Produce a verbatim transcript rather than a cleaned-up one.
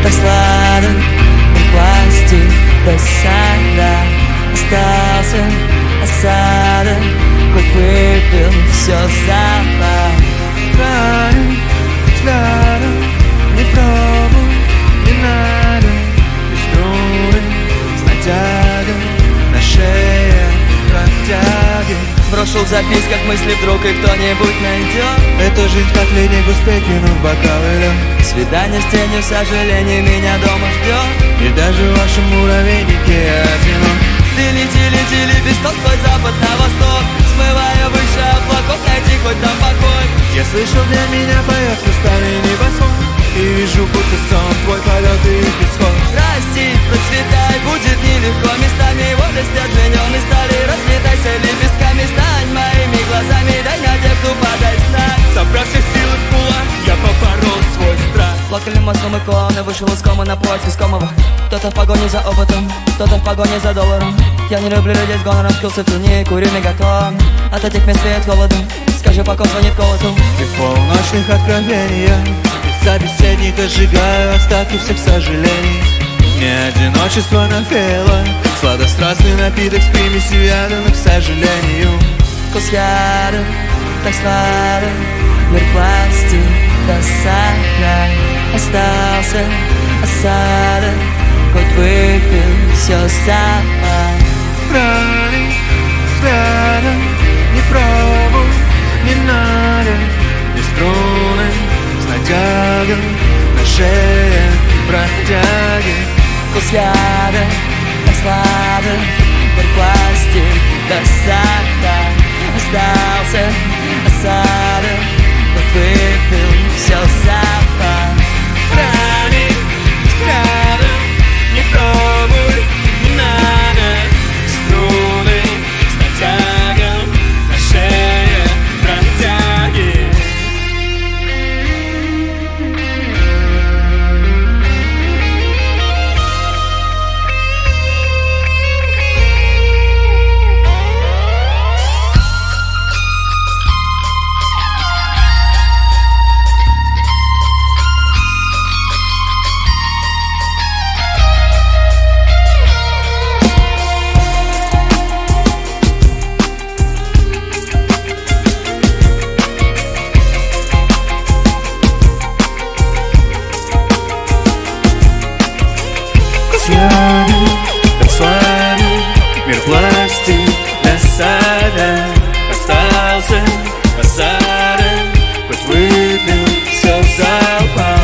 так сладок мой пластик, досада. Остался осадок, хоть выпил все залпом. Край взглядом, не пробуй, не надо. И струны с натягом на шее протяги. Брошу в записках мысли, вдруг и кто-нибудь найдет. Это жизнь как ледник, успей кинуть бокал и лед. Свидание с тенью сожалений меня дома ждет. И даже в вашем муравейнике я одинок. Ты лети, лети, лепестой запад на восток, смывая выше облаков, найти хоть там покой. Я слышу, для меня поет старый небосвод. И вижу, будто сон твой полет и их исход. Расти, процветай, будет нелегко местами. Воля стержненной стали, разлетайся лепестками. Стань моими глазами, дай надежду подать знак. Собрав все силы в кулак, я поборол свой страх. Плакали маслом и клоуны, вышел из комы на поиск искомого. Кто-то в погоне за опытом, кто-то в погоне за долларом. Я не люблю людей с гонором, скрылся в тени, курю мегаклон. От этих мест веет холодом, скажи, пока звонит колокол. И в полночных откровениях из собеседника сжигаю остатки всех сожалений. Мне одиночество навеяло сладострастный напиток с примесью яда, но, к сожалению, вкус яда, так сладок, мир пластик, досада. Остался осадок, хоть выпил все залпом. Край взглядом, не пробуй, не надо. И струны с натягом на шее протяги. Вкус яда, так сладок, мир пластик, досада. Остался осадок, хоть выпил все залпом. Край взглядом, не пробуй, не надо. Струны с натягом на шее протяги. Так сладок, мир пластик, досада. Остался осадок, хоть выпил все залпом.